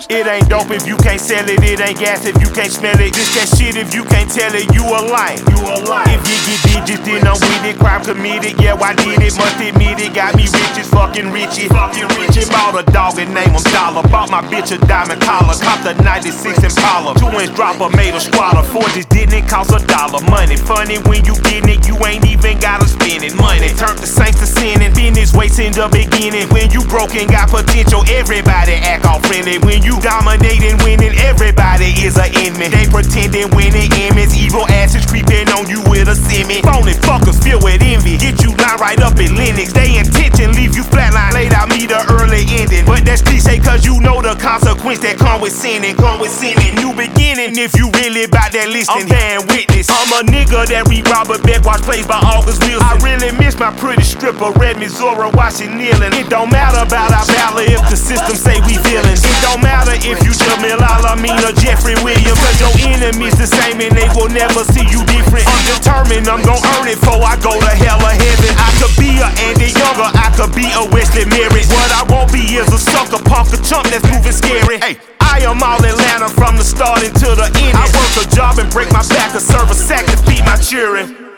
It ain't dope if you can't sell it. It ain't gas if you can't smell it. This that shit if you can't tell it. You a lion. If you get digits, then I'm with it. Crime committed, yeah, I did it. Must admit it. Got me rich as fucking Richie. Bought a dog and name him Dollar. Bought my bitch a diamond collar. Copped a 96 Impala. 2-inch dropper made a squalor. Forges didn't cost $1. Money funny when you getting it. You ain't even gotta spend it. Money turned the saints to sinning. Business waits in the beginning. When you broken, got potential. Everybody act all friendly. When you dominating, winning, everybody is a enemy. They pretending winning image. Evil asses creeping on you with a semi. Phony fuckers filled with envy. Get you line right up in Linux. They intention leave you flatline. Laid out me the early ending. But that's cliche cause you know the consequence that come with sinning. New beginning if you really bout that listening. I'm bearing witness. I'm a nigga that read Robert Beck, watch plays by August Wilson. I really miss my pretty stripper, Red Missouri, watching kneeling. It don't matter about our valor if the system say we villains. It don't matter if you Jamil Al-Amin or Jeffrey Williams. Cause your enemies the same and they will never see you different. I'm determined, I'm gon' earn it before I go to hell or heaven. I could be a Andy Younger, I could be a Wesley Merritt. What I won't be is a sucker punk, a chump that's moving scary. Hey, I am all Atlanta from the start until the end. I work a job and break my back, or serve a sack to feed my children.